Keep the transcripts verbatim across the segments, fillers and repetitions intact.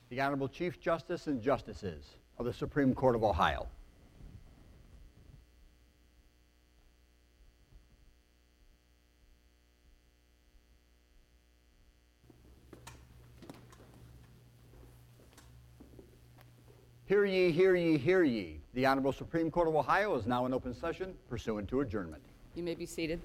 The Honorable Chief Justice and Justices of the Supreme Court of Ohio. Hear ye, hear ye, hear ye. The Honorable Supreme Court of Ohio is now in open session pursuant to adjournment. You may be seated.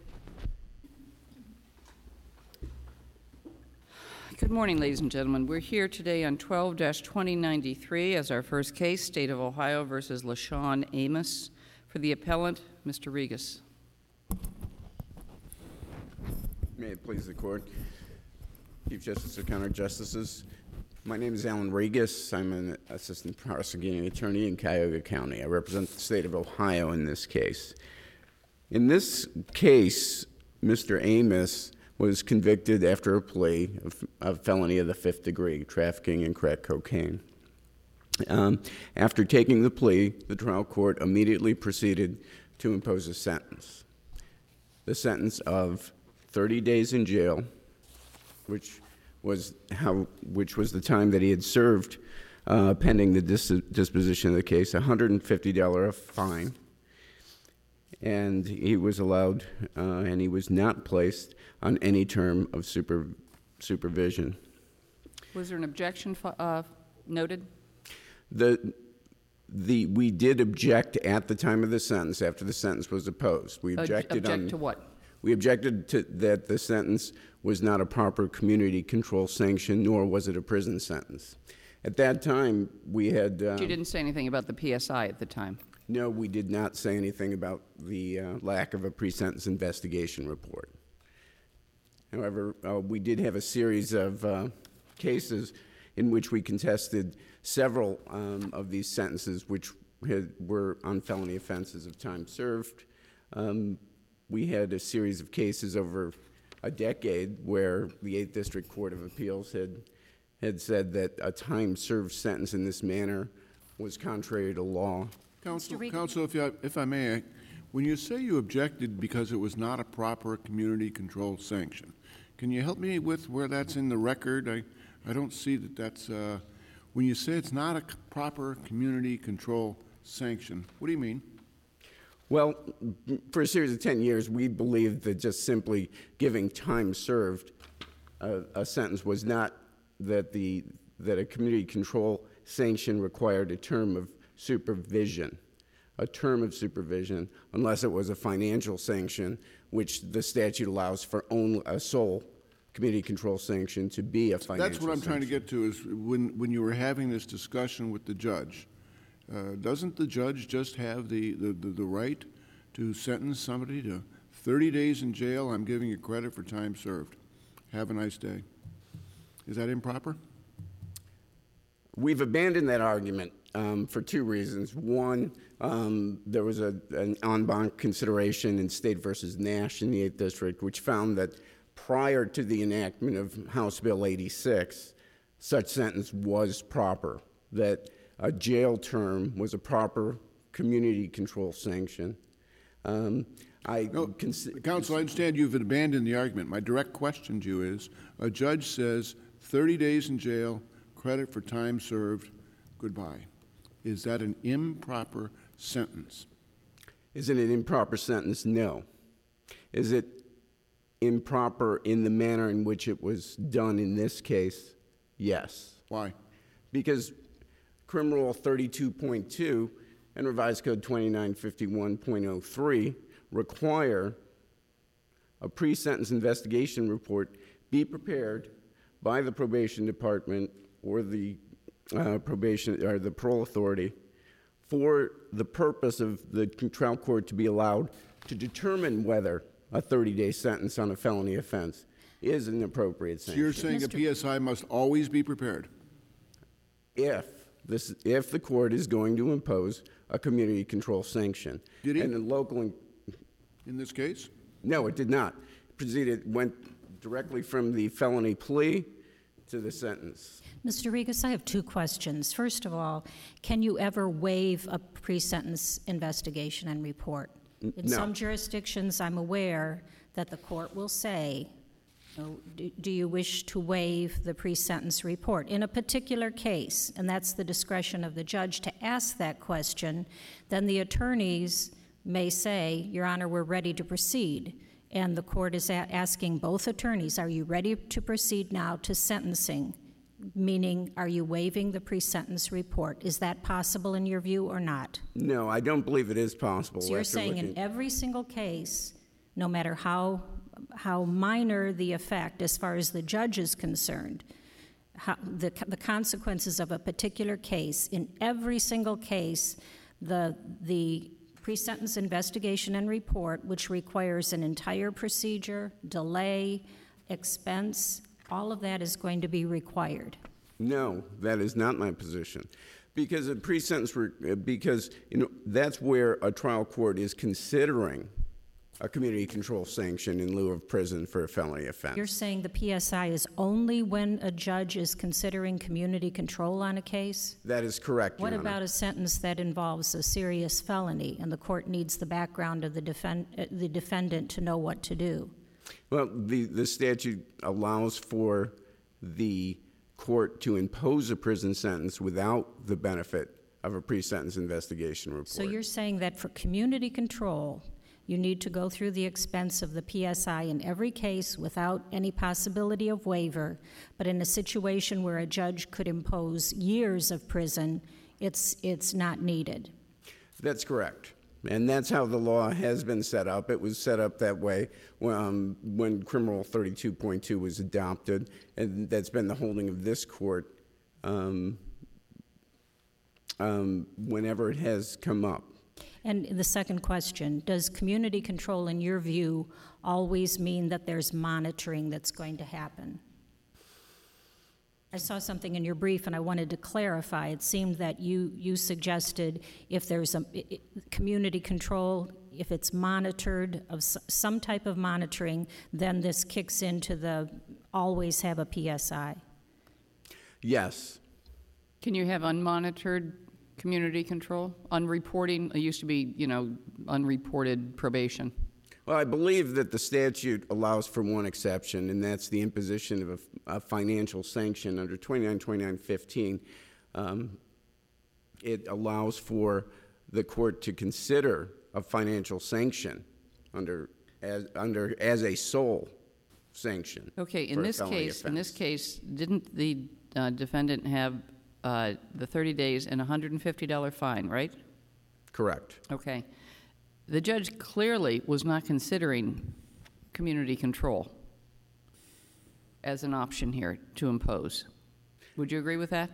Good morning, ladies and gentlemen. We're here today on twelve dash twenty ninety-three as our first case, State of Ohio versus LaShawn Amos. For the appellant, Mister Regas. May it please the Court. Chief Justice O'Connor, Justices. My name is Alan Regas. I'm an assistant prosecuting attorney in Cuyahoga County. I represent the state of Ohio in this case. In this case, Mister Amos was convicted after a plea of, of felony of the fifth degree, trafficking in crack cocaine. Um, after taking the plea, the trial court immediately proceeded to impose a sentence. The sentence of thirty days in jail, which was how, which was the time that he had served uh, pending the dis disposition of the case, a one hundred fifty dollar fine, and he was allowed, uh, and he was not placed on any term of super, supervision. Was there an objection uh, noted? The, the, we did object at the time of the sentence, after the sentence was opposed. We objected Object on, to what? We objected to that the sentence was not a proper community control sanction, nor was it a prison sentence. At that time, we had... Uh, you didn't say anything about the P S I at the time? No, we did not say anything about the uh, lack of a pre-sentence investigation report. However, uh, we did have a series of uh, cases in which we contested several um, of these sentences, which had, were on felony offenses of time served. Um, we had a series of cases over a decade where the eighth District Court of Appeals had, had said that a time served sentence in this manner was contrary to law. Counsel, Counsel if, you, if I may, I, when you say you objected because it was not a proper community control sanction, can you help me with where that's in the record? I, I don't see that that's, uh, when you say it's not a proper community control sanction, what do you mean? Well, for a series of ten years, we believed that just simply giving time served uh, a sentence was not that the that a community control sanction required a term of supervision, a term of supervision, unless it was a financial sanction, which the statute allows for only a sole community control sanction to be a financial sanction. That's what I'm sanction. trying to get to is when, when you were having this discussion with the judge, uh, doesn't the judge just have the, the, the, the right to sentence somebody to thirty days in jail? I'm giving you credit for time served. Have a nice day. Is that improper? We've abandoned that argument um, for two reasons. One, um, there was a, an en banc consideration in State versus Nash in the eighth District, which found that prior to the enactment of House Bill eighty-six, such sentence was proper, that a jail term was a proper community control sanction. Um, I no, Counsel, I understand you've abandoned the argument. My direct question to you is, a judge says thirty days in jail, credit for time served, goodbye. Is that an improper sentence? Is it an improper sentence? No. Is it improper in the manner in which it was done in this case? Yes. Why? Because Crim Rule thirty-two point two and Revised Code twenty-nine fifty-one point oh three require a pre-sentence investigation report be prepared by the probation department or the uh, probation or the parole authority for the purpose of the trial court to be allowed to determine whether a thirty-day sentence on a felony offense is an appropriate sanction. So you're saying Mister a P S I must always be prepared? If this, if the court is going to impose a community control sanction. Did it? And in local, in, in this case? No, it did not. It proceeded, went directly from the felony plea to the sentence. Mister Regas, I have two questions. First of all, can you ever waive a pre-sentence investigation and report? In no. some jurisdictions, I'm aware that the court will say So do do you wish to waive the pre-sentence report? In a particular case, and that's the discretion of the judge to ask that question, then the attorneys may say, Your Honor, we're ready to proceed. And the court is a- asking both attorneys, are you ready to proceed now to sentencing? Meaning, are you waiving the pre-sentence report? Is that possible in your view or not? No, I don't believe it is possible. So you're after saying in looking- every single case, no matter how, how minor the effect as far as the judge is concerned, how, the, the consequences of a particular case, in every single case, the, the pre-sentence investigation and report, which requires an entire procedure, delay, expense, all of that is going to be required. No, that is not my position. Because a pre-sentence, re- because you know, that's where a trial court is considering a community control sanction in lieu of prison for a felony offense. You're saying the P S I is only when a judge is considering community control on a case? That is correct, Your What Honor. about a sentence that involves a serious felony and the court needs the background of the, defend, uh, the defendant to know what to do? Well, the, the statute allows for the court to impose a prison sentence without the benefit of a pre-sentence investigation report. So you're saying that for community control, you need to go through the expense of the P S I in every case without any possibility of waiver, but in a situation where a judge could impose years of prison, it's, it's not needed. That's correct. And that's how the law has been set up. It was set up that way um, when Criminal thirty-two point two was adopted, and that's been the holding of this court um, um, whenever it has come up. And the second question, does community control, in your view, always mean that there's monitoring that's going to happen? I saw something in your brief and I wanted to clarify. It seemed that you, you suggested if there's a i- i- community control, if it's monitored, of s- some type of monitoring, then this kicks into the always have a P S I. Yes. Can you have unmonitored community control? Unreporting, it used to be, you know, unreported probation. Well, I believe that the statute allows for one exception, and that's the imposition of a, a financial sanction under twenty-nine twenty-nine fifteen. Um, it allows for the court to consider a financial sanction under as, under, as a sole sanction. Okay, in for a this felony case, in this offense. case, didn't the uh, defendant have uh, the thirty days and a one hundred fifty dollar fine, right? Correct. Okay. The judge clearly was not considering community control as an option here to impose. Would you agree with that?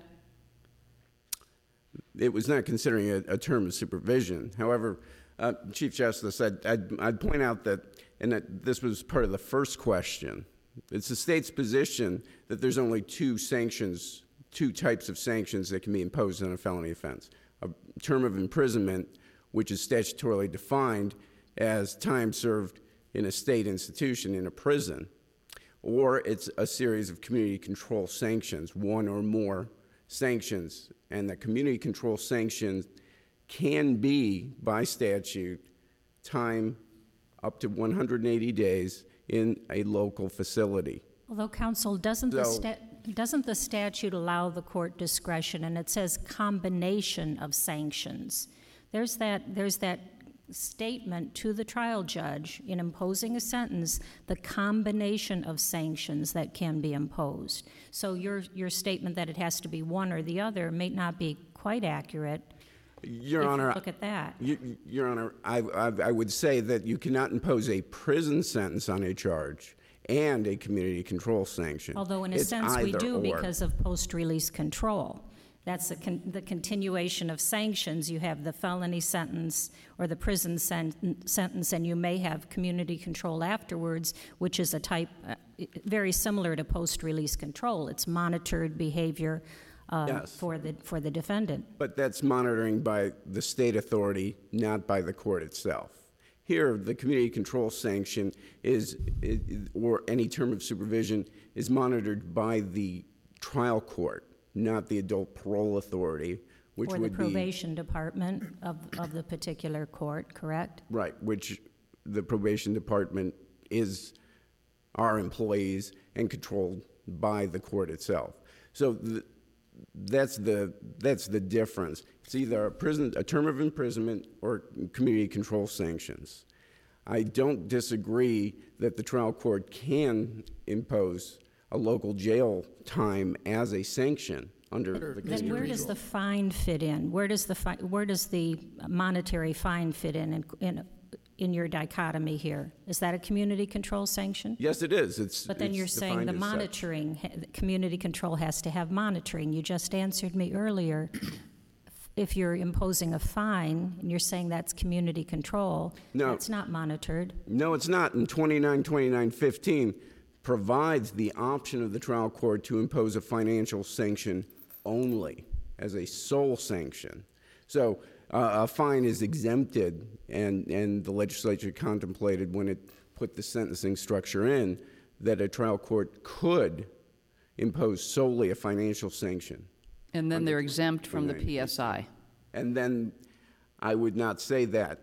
It was not considering a, a term of supervision. However, uh, Chief Justice, I'd, I'd, I'd point out that, and that this was part of the first question, it's the state's position that there's only two sanctions, two types of sanctions that can be imposed on a felony offense. A term of imprisonment, which is statutorily defined as time served in a state institution, in a prison, or it's a series of community control sanctions, one or more sanctions, and the community control sanctions can be, by statute, time up to one hundred eighty days in a local facility. Although, counsel, doesn't the, So- sta- doesn't the statute allow the court discretion, and it says combination of sanctions? There's that, there's that statement to the trial judge in imposing a sentence, the combination of sanctions that can be imposed. So your, your statement that it has to be one or the other may not be quite accurate. Your if you Honor, look at that. You, Your Honor, I, I, I would say that you cannot impose a prison sentence on a charge and a community control sanction. Although in a It's sense we either do or. because of post-release control. That's the, con- the continuation of sanctions. You have the felony sentence or the prison sen- sentence, and you may have community control afterwards, which is a type uh, very similar to post-release control. It's monitored behavior uh, Yes. for the for the defendant. But that's monitoring by the state authority, not by the court itself. Here, the community control sanction is, is, or any term of supervision, is monitored by the trial court, not the adult parole authority, which Or the would be probation department of, of the particular court, correct? right, which the probation department is are employees and controlled by the court itself. So the, that's the that's the difference. It's either a prison, a term of imprisonment, or community control sanctions. I don't disagree that the trial court can impose a local jail time as a sanction under the Then where does the fine fit in? Where does the fi- where does the monetary fine fit in, in in in your dichotomy here? Is that a community control sanction? Yes, it is. It's But then it's you're saying defined the as such. monitoring, ha- the community control has to have monitoring. You just answered me earlier. If you're imposing a fine and you're saying that's community control, No. that's not monitored. No, it's not. And twenty-nine twenty-nine fifteen provides the option of the trial court to impose a financial sanction only as a sole sanction. So uh, a fine is exempted, and, and the legislature contemplated when it put the sentencing structure in that a trial court could impose solely a financial sanction. And then they're exempt from the twenty-nine P S I. And then I would not say that.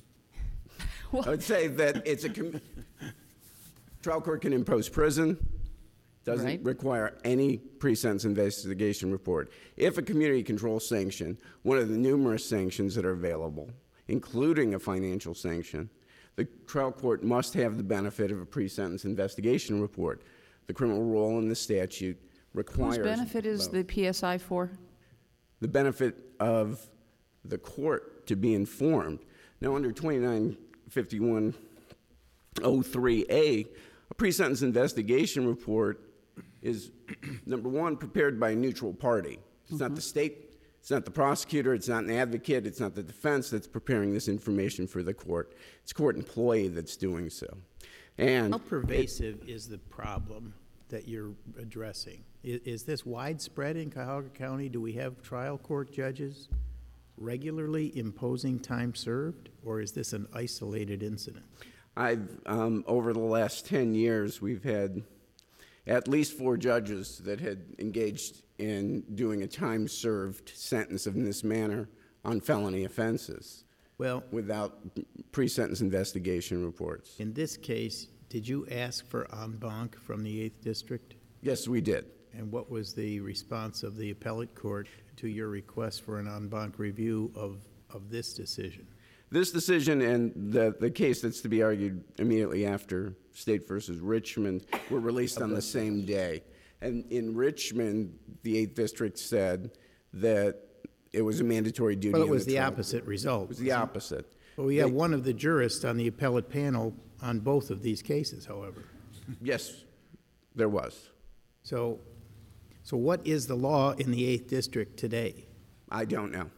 I would say that it's a com- trial court can impose prison, doesn't Right. require any pre-sentence investigation report. If a community control sanction, one of the numerous sanctions that are available, including a financial sanction, the trial court must have the benefit of a pre-sentence investigation report. The criminal rule in the statute requires Whose benefit is both. the P S I for? The benefit of the court to be informed. Now, under twenty-nine fifty-one oh three A, a pre-sentence investigation report is, number one, prepared by a neutral party. It's Mm-hmm. not the state, it's not the prosecutor, it's not an advocate, it's not the defense that's preparing this information for the court. It's a court employee that's doing so. And How pervasive is the problem that you're addressing? Is, is this widespread in Cuyahoga County? Do we have trial court judges regularly imposing time served, or is this an isolated incident? I've, um, over the last ten years, we've had at least four judges that had engaged in doing a time-served sentence in this manner on felony offenses Well, without pre-sentence investigation reports. in this case, did you ask for en banc from the eighth District? Yes, we did. And what was the response of the appellate court to your request for an en banc review of, of this decision? This decision and the, the case that's to be argued immediately after State versus Richmond were released on the same day. And in Richmond, the eighth District said that it was a mandatory duty. Well, it on was the trial opposite court. result. It was the opposite. Well, we have one of the jurists on the appellate panel on both of these cases, however. Yes, there was. So, so what is the law in the eighth District today? I don't know.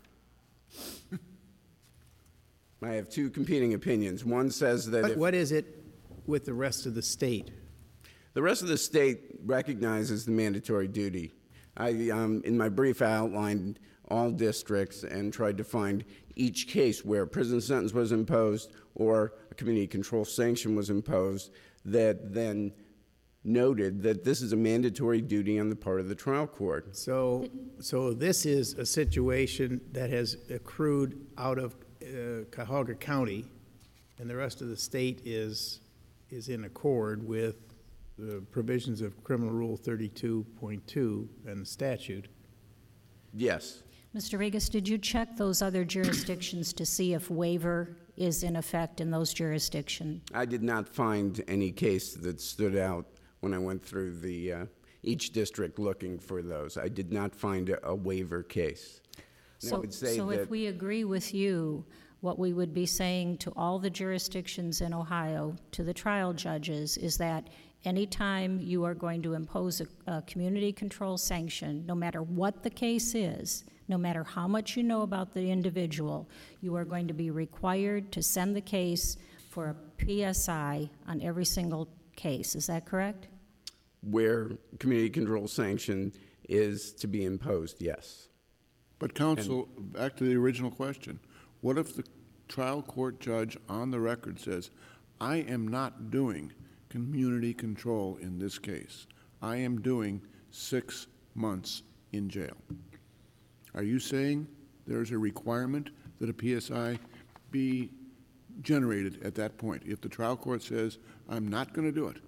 I have two competing opinions. One says that What, if what is it with the rest of the state? the rest of the state recognizes the mandatory duty. I, um, in my brief, I outlined all districts and tried to find each case where a prison sentence was imposed or a community control sanction was imposed that then noted that this is a mandatory duty on the part of the trial court. So, so this is a situation that has accrued out of uh, Cuyahoga County, and the rest of the state is, is in accord with the provisions of Criminal Rule thirty-two point two and the statute. Yes. Mister Regas, did you check those other jurisdictions to see if waiver is in effect in those jurisdictions? I did not find any case that stood out when I went through the uh, each district looking for those. I did not find a, a waiver case. And I So, would say so that if we agree with you, what we would be saying to all the jurisdictions in Ohio, to the trial judges, is that anytime you are going to impose a, a community control sanction, no matter what the case is, no matter how much you know about the individual, you are going to be required to send the case for a P S I on every single case. Is that correct? where community control sanction is to be imposed, yes. But counsel, back to the original question, what if the trial court judge on the record says, I am not doing community control in this case. I am doing six months in jail. Are you saying there's a requirement that a P S I be generated at that point? If the trial court says, I'm not going to do it,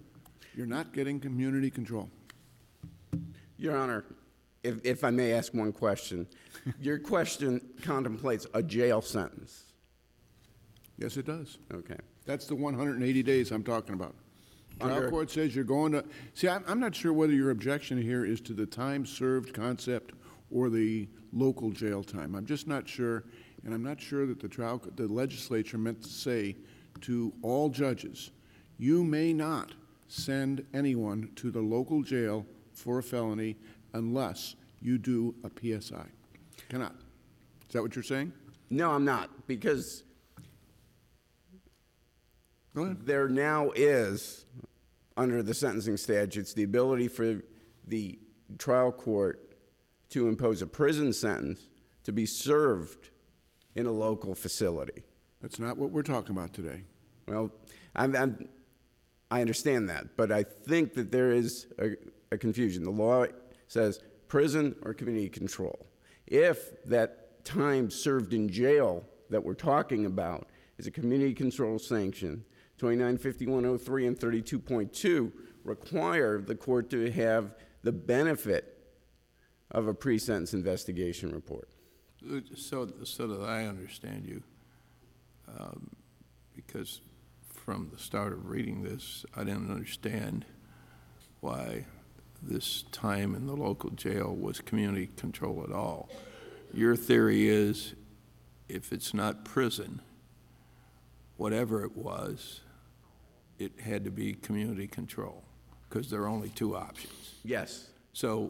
You're not getting community control. Your Honor, if, if I may ask one question. Your question contemplates a jail sentence. Yes, it does. Okay. That's the one hundred eighty days I'm talking about. Trial Under- court says you're going to, see, I'm, I'm not sure whether your objection here is to the time served concept or the local jail time. I'm just not sure, and I'm not sure that the trial, the legislature meant to say to all judges, you may not send anyone to the local jail for a felony unless you do a P S I. Cannot. Is that what you're saying? No, I'm not, because Go ahead. there now is, under the sentencing statutes, the ability for the trial court to impose a prison sentence to be served in a local facility. That's not what we're talking about today. Well, I'm, I'm, I understand that, but I think that there is a, a confusion. The law says prison or community control. If that time served in jail that we're talking about is a community control sanction, twenty-nine fifty-one oh three and thirty-two point two require the court to have the benefit of a pre-sentence investigation report. So, so that I understand you, um, because from the start of reading this, I didn't understand why this time in the local jail was community control at all. Your theory is, if it's not prison, whatever it was, it had to be community control, because there are only two options. Yes. So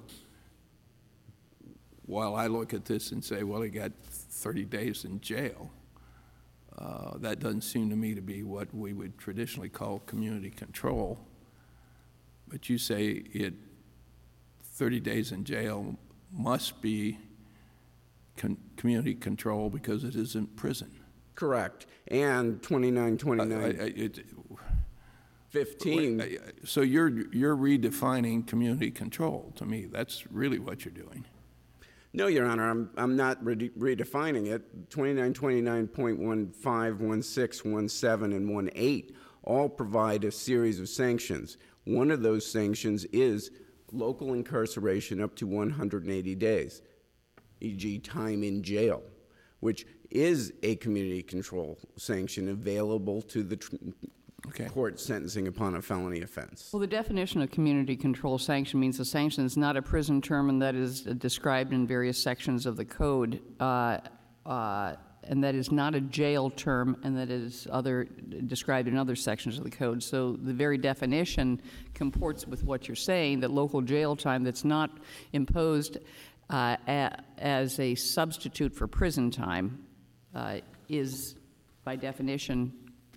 while I look at this and say, well, he got thirty days in jail, uh, that doesn't seem to me to be what we would traditionally call community control. But you say it, thirty days in jail must be con community control because it isn't prison. Correct. And twenty-nine I- twenty-nine I- it- fifteen. Wait, uh, So you're, you're redefining community control to me. That's really what you're doing. No, Your Honor, I'm, I'm not re redefining it. twenty-nine twenty-nine point one five, one six, one seven, and one eight all provide a series of sanctions. One of those sanctions is local incarceration up to one hundred eighty days, for example time in jail, which is a community control sanction available to the tr Okay. court sentencing upon a felony offense. Well, the definition of community control sanction means a sanction is not a prison term and that is described in various sections of the code, uh, uh, and that is not a jail term and that is other described in other sections of the code. So the very definition comports with what you're saying, that local jail time that's not imposed uh, a, as a substitute for prison time uh, is, by definition,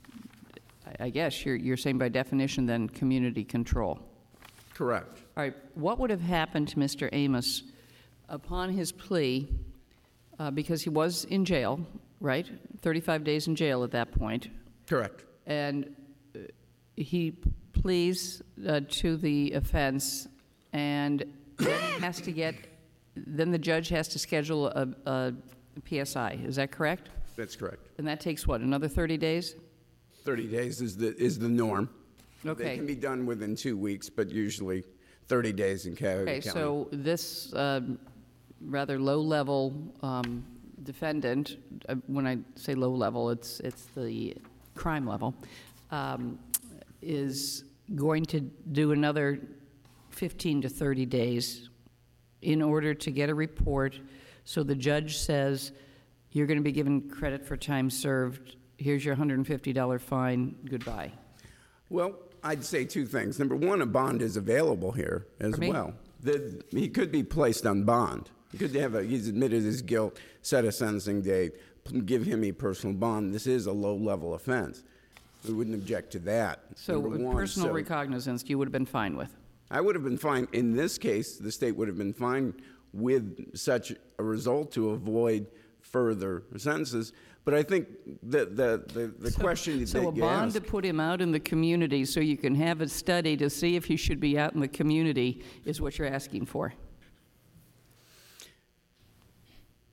I guess you're, you're saying by definition then community control. Correct. All right, what would have happened to Mister Amos upon his plea, uh, because he was in jail, right? thirty-five days in jail at that point, Correct. and uh, he pleads uh, to the offense and then has to get, then the judge has to schedule a, a P S I, is that correct? That's correct. And that takes what, another thirty days? thirty days is the, is the norm. They Okay. can be done within two weeks, but usually thirty days in Cuyahoga Okay, County. so this um, rather low-level um, defendant, uh, when I say low-level, it's, it's the crime level, um, is going to do another fifteen to thirty days in order to get a report, so the judge says, you're going to be given credit for time served, here's your one hundred fifty dollar fine, goodbye. Well, I'd say two things. Number one, a bond is available here as Pardon me? well. The, he could be placed on bond. He could have a, he's admitted his guilt, set a sentencing date, p- give him a personal bond. This is a low-level offense. We wouldn't object to that. So number one. personal So recognizance you would have been fine with? I would have been fine. In this case, the state would have been fine with such a result to avoid further sentences. But I think the, the, the, the So- question that So a you bond asked, to put him out in the community so you can have a study to see if he should be out in the community is what you're asking for?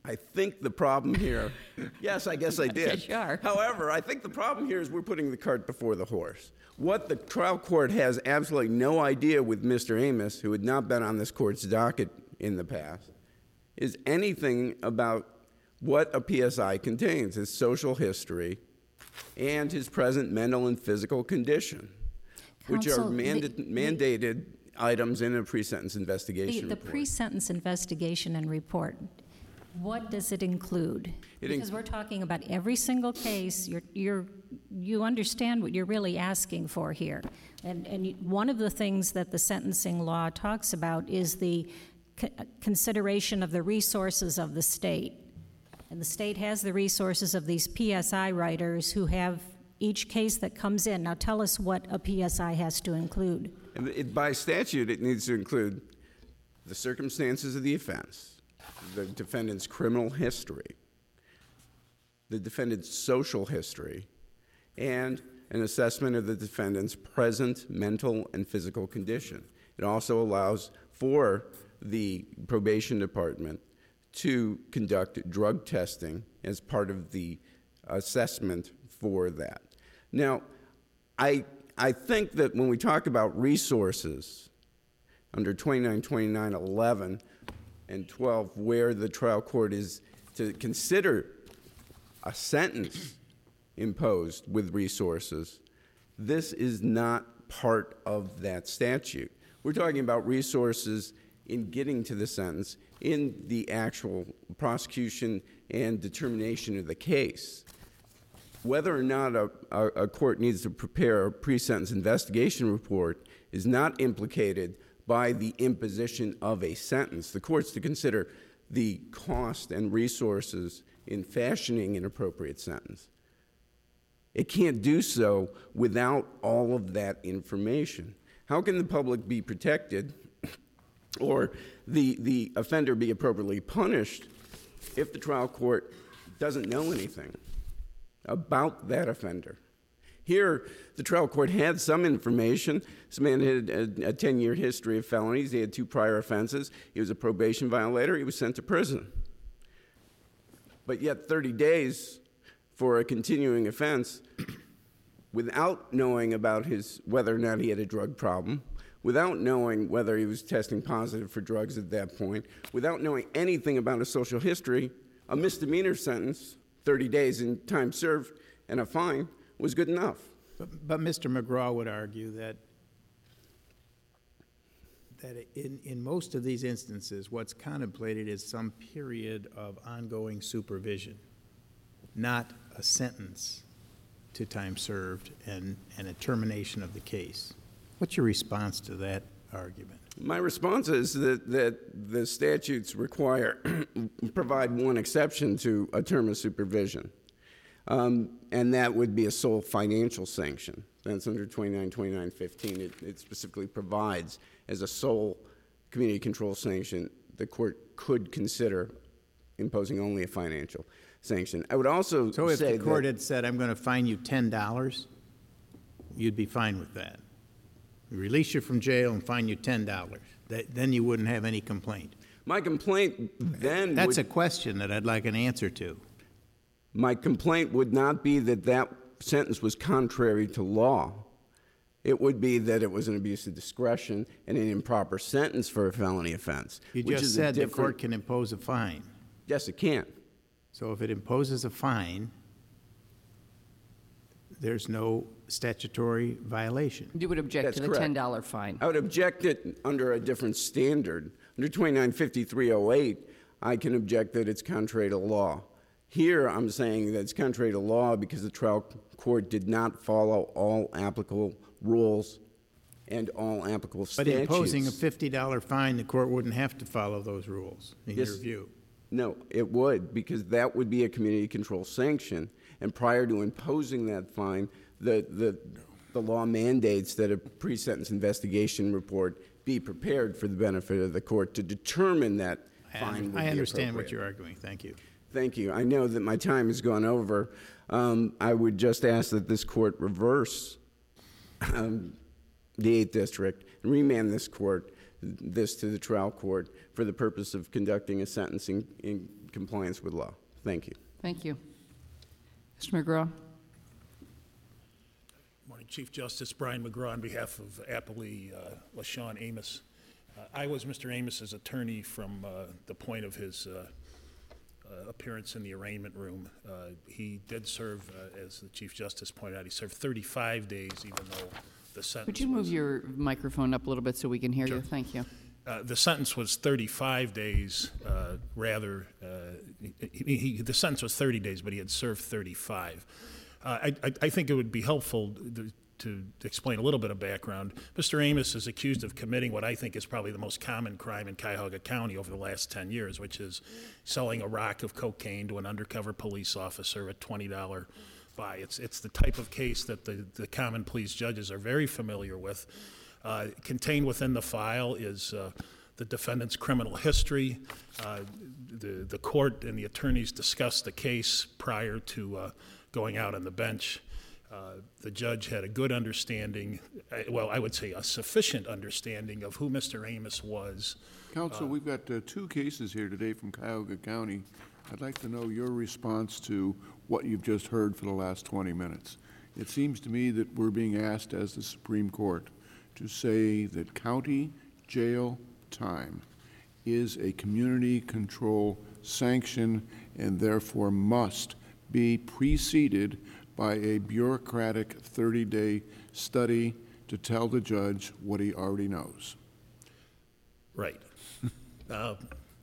I think the problem here, yes, I guess I did. Yes, you are. However, I think the problem here is we're putting the cart before the horse. What the trial court has absolutely no idea with Mister Amos, who had not been on this court's docket in the past, is anything about what a P S I contains, his social history and his present mental and physical condition, which are Counsel, the- manda- the- mandated items in a pre-sentence investigation The, the report. pre-sentence investigation and report, what does it include? It inc- Because we're talking about every single case, you're, you're, you understand what you're really asking for here. And, and you- one of the things that the sentencing law talks about is the co- consideration of the resources of the state. And the state has the resources of these P S I writers who have each case that comes in. Now tell us what a P S I has to include. And it, by statute, it needs to include the circumstances of the offense, the defendant's criminal history, the defendant's social history, and an assessment of the defendant's present mental and physical condition. It also allows for the probation department to conduct drug testing as part of the assessment for that. Now, I, I think that when we talk about resources under twenty-nine, twenty-nine, eleven, and twelve, where the trial court is to consider a sentence imposed with resources, this is not part of that statute. We're talking about resources in getting to the sentence in the actual prosecution and determination of the case. Whether or not a, a, a court needs to prepare a pre-sentence investigation report is not implicated by the imposition of a sentence. The court's to consider the cost and resources in fashioning an appropriate sentence. It can't do so without all of that information. How can the public be protected or the, the offender be appropriately punished if the trial court doesn't know anything about that offender? Here, the trial court had some information. This man had a ten-year history of felonies. He had two prior offenses. He was a probation violator. He was sent to prison. But yet thirty days for a continuing offense without knowing about his, whether or not he had a drug problem, without knowing whether he was testing positive for drugs at that point, without knowing anything about his social history, a misdemeanor sentence, thirty days in time served, and a fine was good enough. But, but Mister McGraw would argue that that in, in most of these instances, what's contemplated is some period of ongoing supervision, not a sentence to time served and, and a termination of the case. What's your response to that argument? My response is that, that the statutes require, provide one exception to a term of supervision, um, and that would be a sole financial sanction. That's under twenty-nine, twenty-nine, fifteen. It, it specifically provides as a sole community control sanction, the court could consider imposing only a financial sanction. I would also So if say the court that, had said, I'm going to fine you ten dollars, you'd be fine with that? We release you from jail and fine you ten dollars. That, then you wouldn't have any complaint. my complaint then That's would, a question that I'd like an answer to. my complaint would not be that that sentence was contrary to law. It would be that it was an abuse of discretion and an improper sentence for a felony offense. You which just is a said the different- court can impose a fine. Yes, it can. So if it imposes a fine, there's no statutory violation. You would object That's to the correct. ten dollar fine. I would object it under a different standard. Under twenty-nine fifty-three oh eight, I can object that it's contrary to law. Here, I'm saying that it's contrary to law because the trial court did not follow all applicable rules and all applicable But statutes. imposing a fifty dollar fine, the court wouldn't have to follow those rules, in Yes. your view. No, it would, because that would be a community control sanction. And prior to imposing that fine, the, the, the law mandates that a pre-sentence investigation report be prepared for the benefit of the court to determine that I fine under- would I be understand what appropriate. you're arguing. Thank you. Thank you. I know that my time has gone over. Um, I would just ask that this court reverse um, the eighth District and remand this court this to the trial court for the purpose of conducting a sentencing in compliance with law. Thank you. Thank you. Mister McGraw? Morning, Chief Justice Brian McGraw on behalf of appellee uh, LaShawn Amos. Uh, I was Mister Amos's attorney from uh, the point of his uh, uh, appearance in the arraignment room. Uh, he did serve, uh, as the Chief Justice pointed out, he served thirty-five days, even though the sentence Could you move was, your microphone up a little bit so we can hear Sure. you? Thank you. Uh, the sentence was thirty-five days, uh, rather, uh, he, he, the sentence was thirty days, but he had served thirty-five. Uh, I, I, I think it would be helpful to, to explain a little bit of background. Mister Amos is accused of committing what I think is probably the most common crime in Cuyahoga County over the last ten years, which is selling a rock of cocaine to an undercover police officer at twenty dollars buy. It's, it's the type of case that the, the common pleas judges are very familiar with. Uh, contained within the file is uh, the defendant's criminal history. Uh, the, the court and the attorneys discussed the case prior to uh, going out on the bench. Uh, the judge had a good understanding, uh, well, I would say a sufficient understanding of who Mister Amos was. Counsel, we've got uh, two cases here today from Cuyahoga County. I'd like to know your response to what you've just heard for the last twenty minutes. It seems to me that we're being asked as the Supreme Court to say that county jail time is a community control sanction and therefore must be preceded by a bureaucratic thirty-day study to tell the judge what he already knows. Right. uh,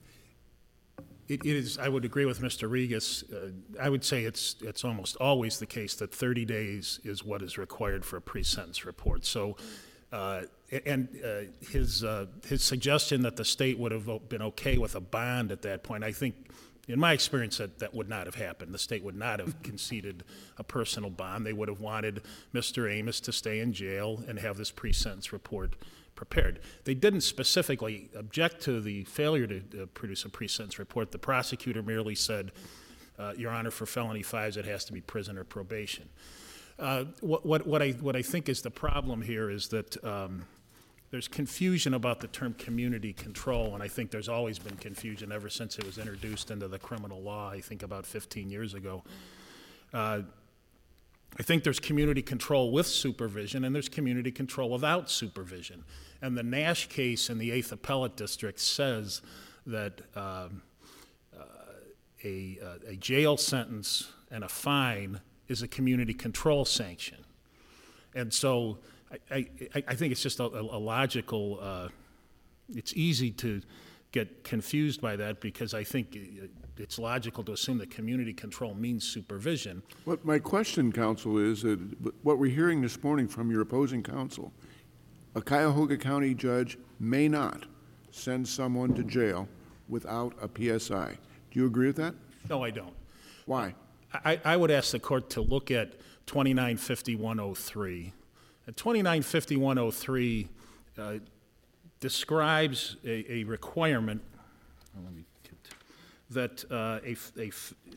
It, it is, I would agree with Mister Regas. Uh, I would say it's, it's almost always the case that thirty days is what is required for a pre-sentence report. So, uh, and uh, his, uh, his suggestion that the state would have been okay with a bond at that point, I think, in my experience, that, that would not have happened. The state would not have conceded a personal bond. They would have wanted Mister Amos to stay in jail and have this pre-sentence report prepared. They didn't specifically object to the failure to uh, produce a pre-sentence report. The prosecutor merely said, uh, Your Honor, for felony fives, it has to be prison or probation. Uh, what, what, what, I, what I think is the problem here is that um, there's confusion about the term community control, and I think there's always been confusion ever since it was introduced into the criminal law, I think about fifteen years ago. Uh, I think there's community control with supervision, and there's community control without supervision. And the Nash case in the eighth Appellate District says that um, uh, a, uh, a jail sentence and a fine is a community control sanction. And so I, I, I think it's just a, a logical, uh, it's easy to get confused by that because I think it's logical to assume that community control means supervision. What my question, counsel, is that what we're hearing this morning from your opposing counsel, a Cuyahoga County judge may not send someone to jail without a P S I. Do you agree with that? No, I don't. Why? I, I would ask the court to look at twenty-nine fifty-one oh three. twenty-nine fifty-one oh three uh, describes a, a requirement oh, let me get, that uh, a, a,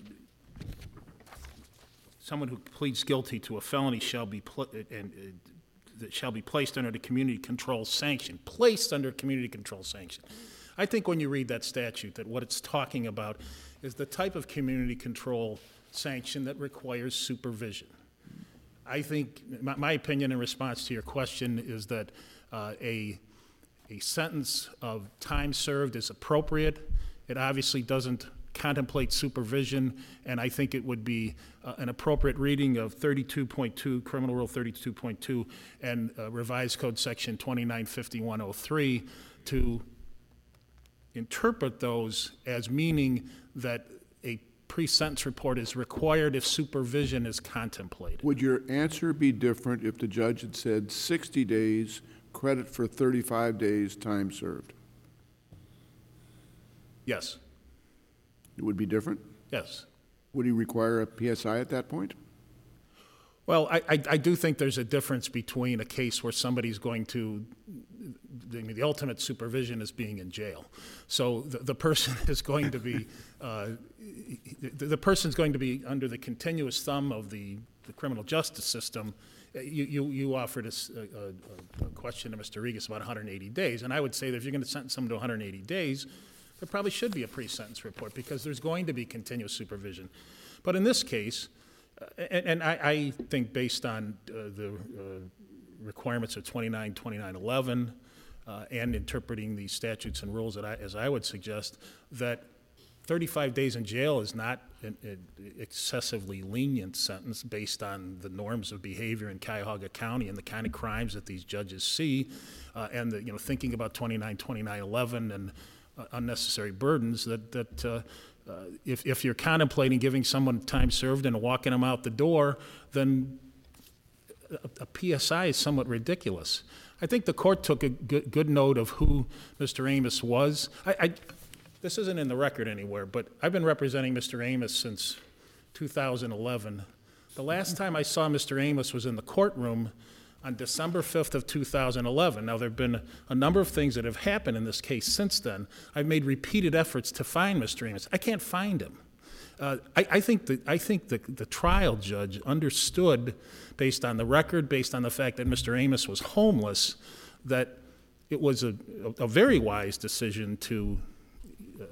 someone who pleads guilty to a felony shall be pl- and uh, that shall be placed under the community control sanction. Placed under community control sanction. I think when you read that statute, that what it's talking about is the type of community control sanction that requires supervision. I think, my, my opinion in response to your question is that uh, a, a sentence of time served is appropriate. It obviously doesn't contemplate supervision, and I think it would be uh, an appropriate reading of thirty-two point two, Criminal Rule thirty-two point two, and uh, Revised Code Section twenty-nine fifty-one oh three to interpret those as meaning that a pre-sentence report is required if supervision is contemplated. Would your answer be different if the judge had said sixty days, credit for thirty-five days, time served? Yes. It would be different? Yes. Would he require a P S I at that point? Well, I, I, I do think there's a difference between a case where somebody's going to, I mean, the ultimate supervision is being in jail. So the, the person is going to be, uh, the, the person's going to be under the continuous thumb of the, the criminal justice system you, you, you offered us a, a, a question to Mister Regas about one hundred eighty days, and I would say that if you're going to sentence someone to one hundred eighty days, there probably should be a pre-sentence report because there's going to be continuous supervision. But in this case, uh, and, and I, I think based on uh, the uh, requirements of twenty-nine twenty-nine eleven uh, and interpreting the statutes and rules that I, as I would suggest, that thirty-five days in jail is not an, an excessively lenient sentence based on the norms of behavior in Cuyahoga County and the kind of crimes that these judges see, uh, and the, you know, thinking about twenty-nine twenty-nine eleven and uh, unnecessary burdens. That that uh, uh, if if you're contemplating giving someone time served and walking them out the door, then a, a P S I is somewhat ridiculous. I think the court took a good, good note of who Mister Amos was. I. I This isn't in the record anywhere, but I've been representing Mister Amos since two thousand eleven. The last time I saw Mister Amos was in the courtroom on December fifth of two thousand eleven. Now, there have been a number of things that have happened in this case since then. I've made repeated efforts to find Mister Amos. I can't find him. Uh, I, I think that I think the, the trial judge understood, based on the record, based on the fact that Mister Amos was homeless, that it was a, a, a very wise decision to Uh,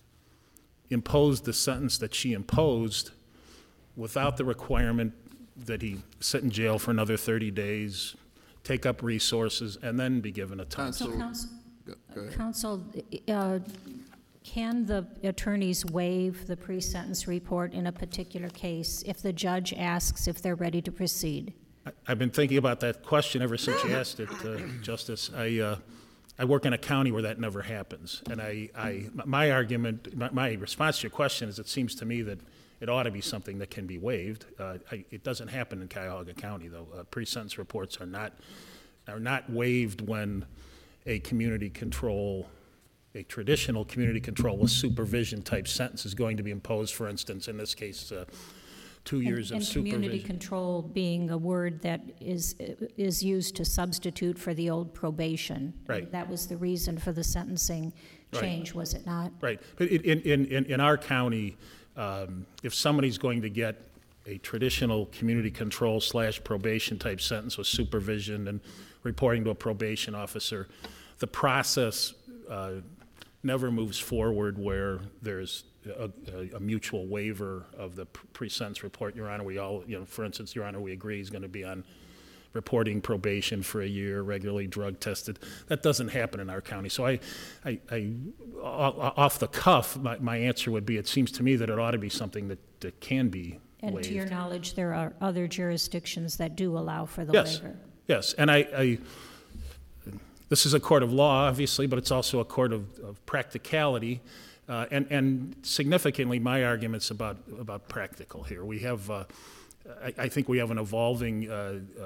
imposed the sentence that she imposed without the requirement that he sit in jail for another thirty days, take up resources, and then be given a time. So, counsel, Go go ahead. counsel, uh, can the attorneys waive the pre-sentence report in a particular case if the judge asks if they're ready to proceed? I- I've been thinking about that question ever since you asked it, uh, Justice. I, uh, I work in a county where that never happens, and I, I my argument, my, my response to your question is it seems to me that it ought to be something that can be waived. Uh, I, it doesn't happen in Cuyahoga County, though. Uh, pre-sentence reports are not are not waived when a community control, a traditional community control with supervision type sentence is going to be imposed. For instance, in this case, uh, two years and, of and community supervision. control being a word that is is used to substitute for the old probation. Right. That was the reason for the sentencing Right. change, was it not? Right, but in, in, in, in our county, um, if somebody's going to get a traditional community control slash probation type sentence with supervision and reporting to a probation officer, the process uh, never moves forward where there's a, a, a mutual waiver of the pre-sentence report. Your Honor, we all, you know, for instance, Your Honor, we agree he's going to be on reporting probation for a year, regularly drug tested. That doesn't happen in our county. So I, I, I off the cuff, my, my answer would be, it seems to me that it ought to be something that, that can be And waived. to your knowledge, there are other jurisdictions that do allow for the Yes, waiver. yes, and I, I, this is a court of law, obviously, but it's also a court of, of practicality, uh, and, and significantly, my argument's about, about practical here. We have, uh, I, I think we have an evolving, uh, uh,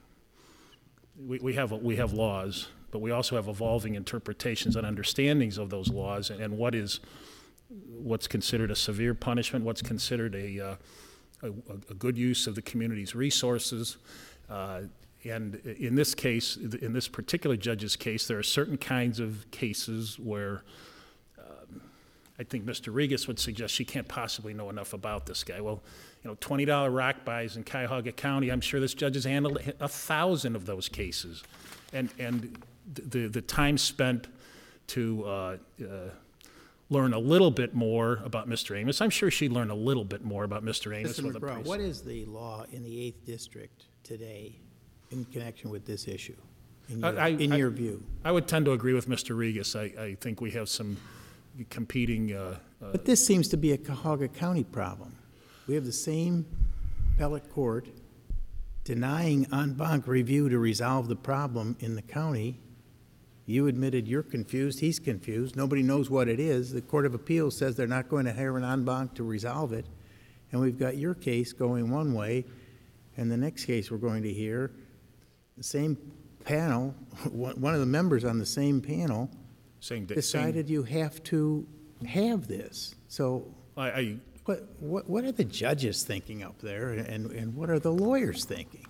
we, we have, we have laws, but we also have evolving interpretations and understandings of those laws, and, and what is, what's considered a severe punishment, what's considered a, uh, a, a good use of the community's resources. Uh, and in this case, in this particular judge's case, there are certain kinds of cases where um, I think Mister Regas would suggest she can't possibly know enough about this guy. Well, you know, twenty dollar rock buys in Cuyahoga County, I'm sure this judge has handled a thousand of those cases. And, and the, the time spent to uh, uh, learn a little bit more about Mister Amos, I'm sure she'd learn a little bit more about Mister Amos. Mister with a McGraw, priest. what is the law in the eighth District today in connection with this issue, in your, I- I- in I- your view? I would tend to agree with Mister Regas. I, I think we have some competing, uh, uh, But this seems to be a Cuyahoga County problem. We have the same appellate court denying en banc review to resolve the problem in the county. You admitted you're confused, he's confused, nobody knows what it is. The Court of Appeals says they're not going to have an en banc to resolve it. And we've got your case going one way, and the next case we're going to hear, the same panel, one one of the members on the same panel saying, that- decided you have to have this. So I, I, what, what, what are the judges thinking up there, and, and what are the lawyers thinking?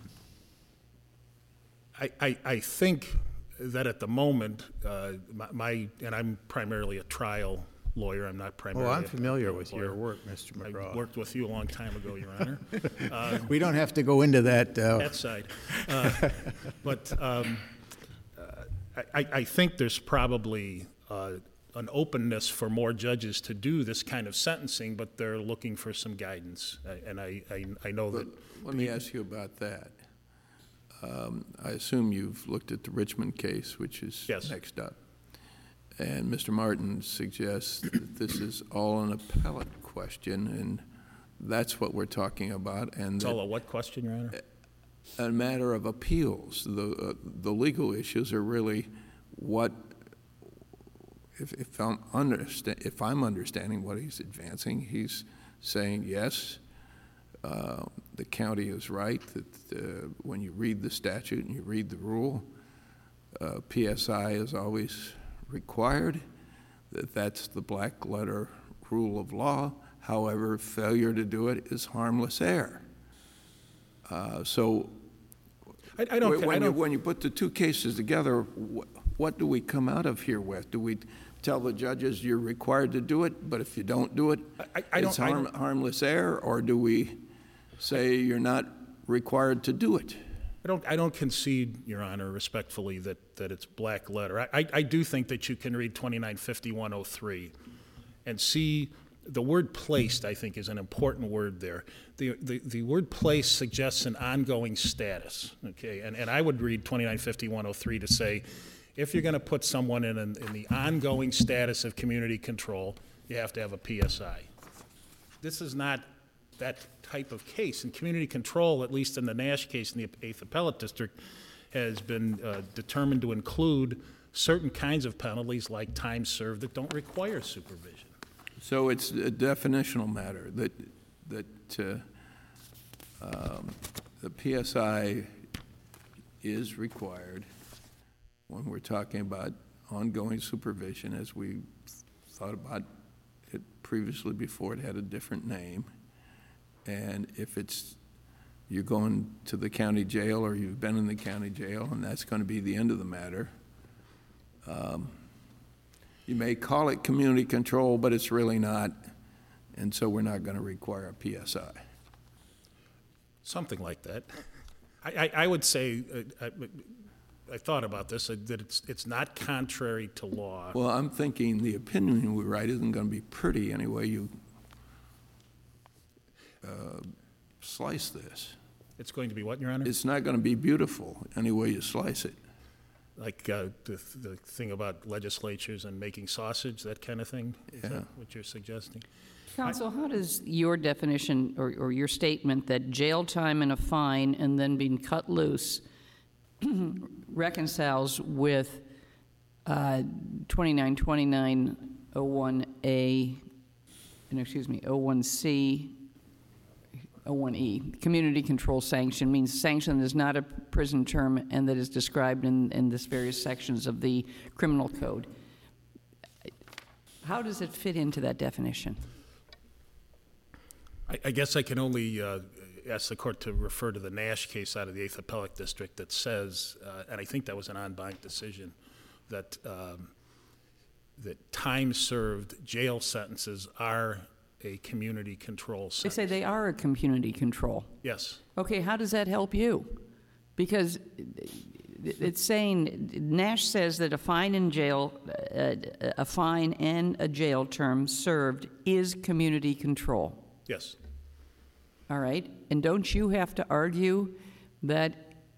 I, I, I think that at the moment, uh, my, my, and I'm primarily a trial lawyer. I'm not primarily. Oh, I'm a familiar with lawyer. your work, Mister I McGraw. worked with you a long time ago, Your Honor. Uh, We don't have to go into that. uh, that side. Uh, But um, uh, I, I think there's probably uh, an openness for more judges to do this kind of sentencing, but they're looking for some guidance. I- And I, I, I know that, Let me ask you about that. Um, I assume you've looked at the Richmond case, which is Yes. next up. And Mister Martin suggests that this is all an appellate question, and that's what we're talking about, and it's that all a what question, Your Honor? a matter of appeals. The, uh, the legal issues are really what, if, if I'm understand, if I'm understanding what he's advancing, he's saying, yes, uh, the county is right, that uh, when you read the statute and you read the rule, uh, P S I is always required, that that's the black letter rule of law. However, failure to do it is harmless error. Uh, So I, I don't, when, I when you, don't, when you put the two cases together, what, what do we come out of here with? Do we tell the judges you're required to do it, but if you don't do it, I- I it's don't- I harm, don't- harmless error, or do we say you're not required to do it? I don't, I don't concede, Your Honor, respectfully, that, that it's black letter. I, I, I do think that you can read twenty-nine fifty-one oh three and see, the word placed, I think, is an important word there. The, the, the word placed suggests an ongoing status, okay? And, and I would read twenty-nine fifty-one oh three to say, if you're going to put someone in, an, in the ongoing status of community control, you have to have a P S I. This is not that type of case. And community control, at least in the Nash case in the eighth Appellate District, has been uh, determined to include certain kinds of penalties like time served that don't require supervision. So it's a definitional matter that, that uh, um, the P S I is required when we're talking about ongoing supervision, as we thought about it previously before it had a different name. And if it's, you're going to the county jail or you've been in the county jail and that's going to be the end of the matter, um, you may call it community control, but it's really not, and so we're not going to require a P S I. Something like that. I, I, I would say, uh, I, I thought about this, uh, that it's, it's not contrary to law. Well, I'm thinking the opinion we write isn't going to be pretty any way you uh, slice this. It's going to be what, Your Honor? It's not going to be beautiful any way you slice it. Like uh, the, the thing about legislatures and making sausage, that kind of thing? Is Yeah. that what you're suggesting? Counsel, how does your definition or, or your statement that jail time and a fine and then being cut loose reconciles with uh, twenty-nine twenty-nine oh one A, and excuse me, oh one C, oh one E? Community control sanction means sanction that is not a prison term and that is described in, in this various sections of the criminal code. How does it fit into that definition? I, I guess I can only uh, ask the court to refer to the Nash case out of the eighth Appellate District that says, uh, and I think that was an en banc decision, that um, that time-served jail sentences are a community control They sentence. say they are a community control. Yes. Okay, how does that help you? Because it's saying, Nash says that a fine in jail, uh, a fine and a jail term served is community control. Yes. All right? And don't you have to argue that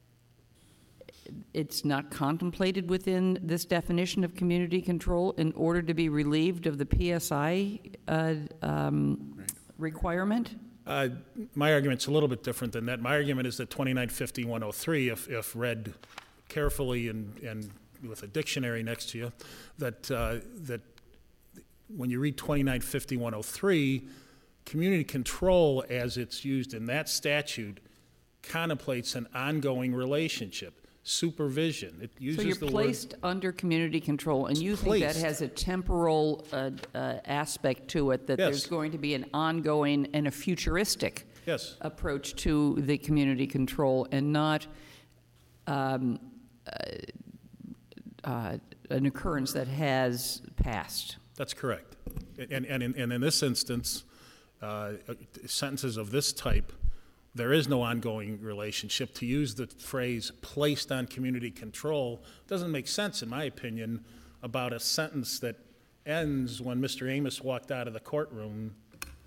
it's not contemplated within this definition of community control in order to be relieved of the P S I uh, um, requirement? Uh, My argument's a little bit different than that. My argument is that twenty-nine fifty-one oh three, if, if read carefully and, and with a dictionary next to you, that, uh, that when you read twenty-nine fifty-one oh three, community control as it's used in that statute contemplates an ongoing relationship, supervision. It So uses you're the word. placed under community control, and you think that placed. has a temporal uh, uh, aspect to it, that there's Yes. going to be an ongoing and a futuristic Yes. approach to the community control, and not um, uh, uh, an occurrence that has passed. That's correct. And, and, in, and in this instance, uh, sentences of this type, there is no ongoing relationship. To use the phrase placed on community control doesn't make sense, in my opinion, about a sentence that ends when Mister Amos walked out of the courtroom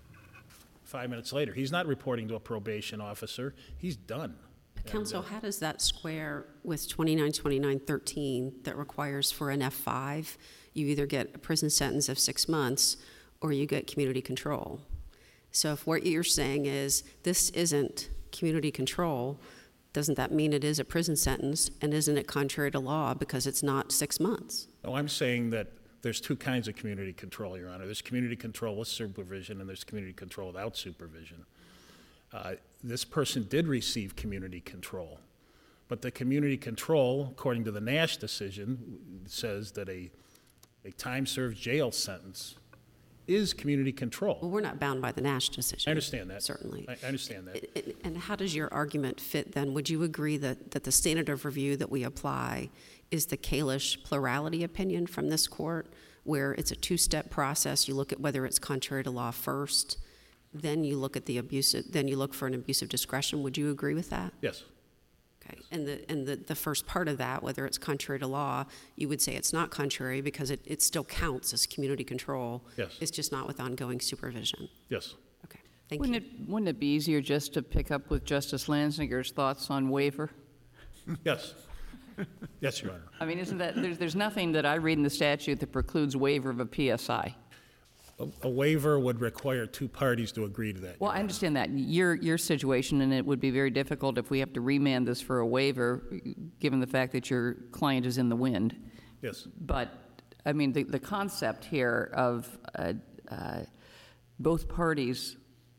five minutes later. He's not reporting to a probation officer. He's done. Counsel, how does that square with twenty-nine twenty-nine thirteen that requires for an F five, you either get a prison sentence of six months or you get community control? So if what you're saying is this isn't community control, doesn't that mean it is a prison sentence, and isn't it contrary to law because it's not six months? No, I'm saying that there's two kinds of community control, Your Honor. There's community control with supervision, and there's community control without supervision. Uh, this person did receive community control, but the community control, according to the Nash decision, says that a, a time-served jail sentence is community control. Well, we're not bound by the Nash decision. I understand that. Certainly. I, I understand that. And- And how does your argument fit then? Would you agree that, that the standard of review that we apply is the Kalish plurality opinion from this court, where it's a two-step process? You look at whether it's contrary to law first, then you look at the abusive, then you look for an abuse of discretion. Would you agree with that? Yes. Okay. And the and the, the first part of that, whether it's contrary to law, you would say it's not contrary because it, it still counts as community control. Yes. It's just not with ongoing supervision. Yes. Okay. Thank Wouldn't you. it, wouldn't it be easier just to pick up with Justice Lanzinger's thoughts on waiver? Yes. Yes, Your Honor. I mean, isn't that, there's, there's nothing that I read in the statute that precludes waiver of a P S I. A, a waiver would require two parties to agree to that. Well, I understand that. Your, your situation, and it would be very difficult if we have to remand this for a waiver, given the fact that your client is in the wind. Yes. But, I mean, the, the concept here of uh, uh, both parties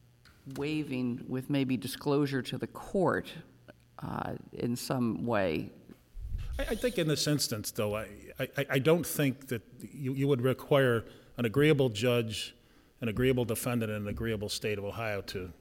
waiving with maybe disclosure to the court uh, in some way. I, I think in this instance, though, I, I, I don't think that you, you would require an agreeable judge, an agreeable defendant, and an agreeable state of Ohio to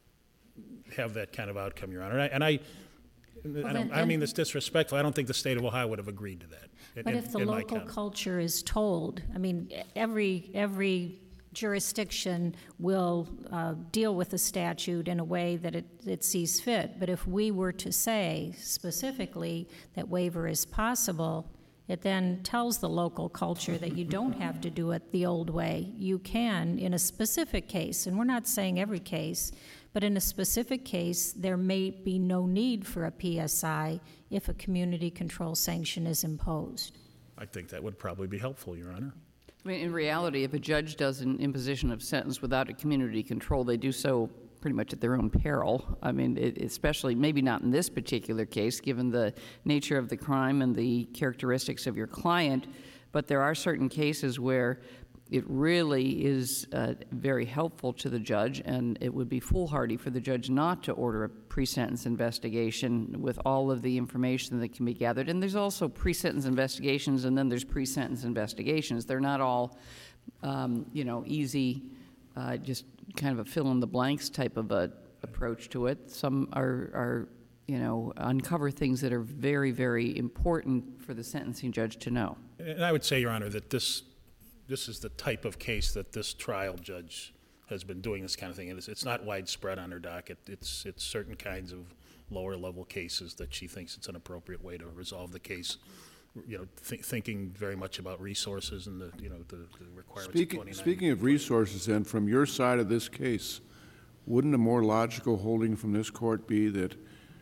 have that kind of outcome, Your Honor. And I, and I, Well, I, then- don't, I mean this disrespectful. I don't think the state of Ohio would have agreed to that. in- But in- if the in my local count. culture is told, I mean, every, every jurisdiction will uh, deal with the statute in a way that it, it sees fit. But if we were to say specifically that waiver is possible, it then tells the local culture that you don't have to do it the old way. You can in a specific case, and we're not saying every case, but in a specific case, there may be no need for a P S I if a community control sanction is imposed. I think that would probably be helpful, Your Honor. I mean, in reality, if a judge does an imposition of sentence without a community control, they do so pretty much at their own peril. I mean, it, especially, maybe not in this particular case, given the nature of the crime and the characteristics of your client, but there are certain cases where it really is uh, very helpful to the judge, and it would be foolhardy for the judge not to order a pre-sentence investigation with all of the information that can be gathered. And there's also pre-sentence investigations, and then there's pre-sentence investigations. They're not all, um, you know, easy, uh, just kind of a fill-in-the-blanks type of a approach to it. Some are, are, you know, uncover things that are very, very important for the sentencing judge to know. And I would say, Your Honor, that this this is the type of case that this trial judge has been doing this kind of thing. It's, it's not widespread on her docket. It's it's certain kinds of lower level cases that she thinks it's an appropriate way to resolve the case. You know, th- thinking very much about resources and the you know the, the requirements Speaking, of twenty-nine. speaking of resources, then, from your side of this case, wouldn't a more logical holding from this court be that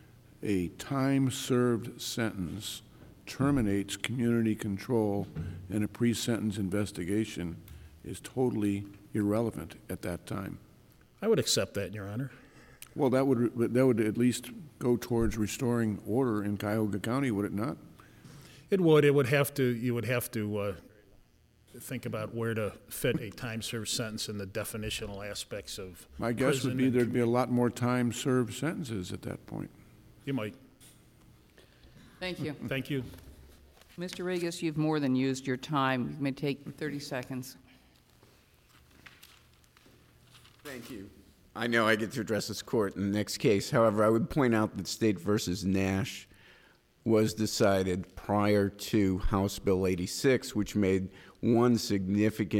a time-served sentence terminates community control and a pre-sentence investigation is totally irrelevant at that time? I would accept that, Your Honor. Well, that would, that would at least go towards restoring order in Cuyahoga County, would it not? It would. It would have to. You would have to uh, think about where to fit a time-served sentence in the definitional aspects of. My guess prison would be and there'd be a lot more time-served sentences at that point. You might. Thank you. Thank you. Mister Regas, you've more than used your time. You may take thirty seconds. Thank you. I know I get to address this court in the next case. However, I would point out that State versus Nash was decided prior to House Bill eighty-six, which made one significant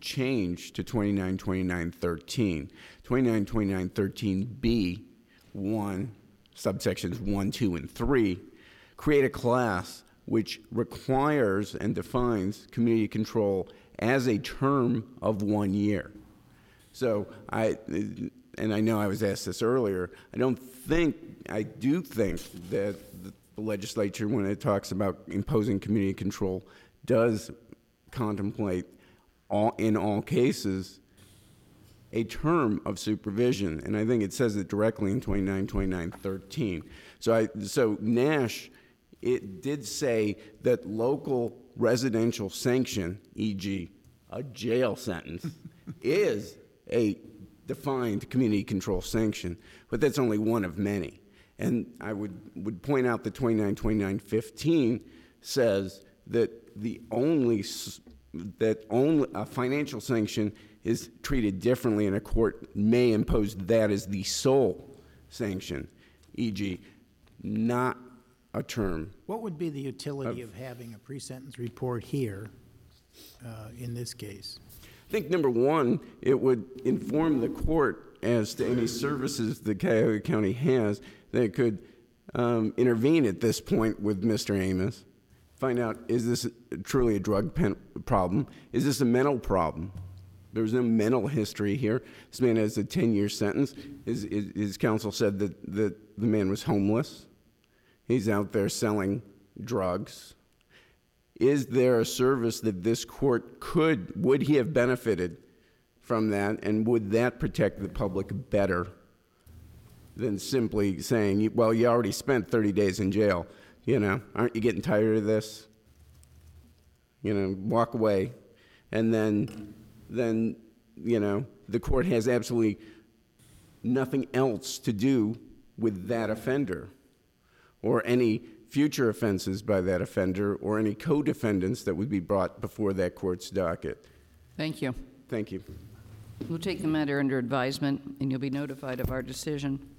change to twenty-nine twenty-nine thirteen. twenty-nine twenty-nine thirteen B one, subsections one, two, and three, create a class which requires and defines community control as a term of one year. So I, and I know I was asked this earlier, I don't think, I do think that the legislature, when it talks about imposing community control, does contemplate all, in all cases, a term of supervision, and I think it says it directly in twenty-nine twenty-nine thirteen. So, I, so Nash, it did say that local residential sanction, for example, a jail sentence, is a defined community control sanction, but that's only one of many. And I would, would point out that twenty-nine twenty-nine fifteen says that the only that only a financial sanction is treated differently, and a court may impose that as the sole sanction, for example, not a term. What would be the utility of, of having a pre-sentence report here uh, in this case? I think, number one, it would inform the court as to any services that Cuyahoga County has that could um, intervene at this point with Mister Amos, find out, is this truly a drug pen problem? Is this a mental problem? There's no mental history here. This man has a ten-year sentence. His, his, his counsel said that, that the man was homeless. He's out there selling drugs. Is there a service that this court could, would he have benefited from that, and would that protect the public better than simply saying, well, you already spent thirty days in jail. You know, aren't you getting tired of this? You know, walk away. And then, then, you know, the court has absolutely nothing else to do with that offender or any future offenses by that offender or any co-defendants that would be brought before that court's docket. Thank you. Thank you. We'll take the matter under advisement, and you'll be notified of our decision.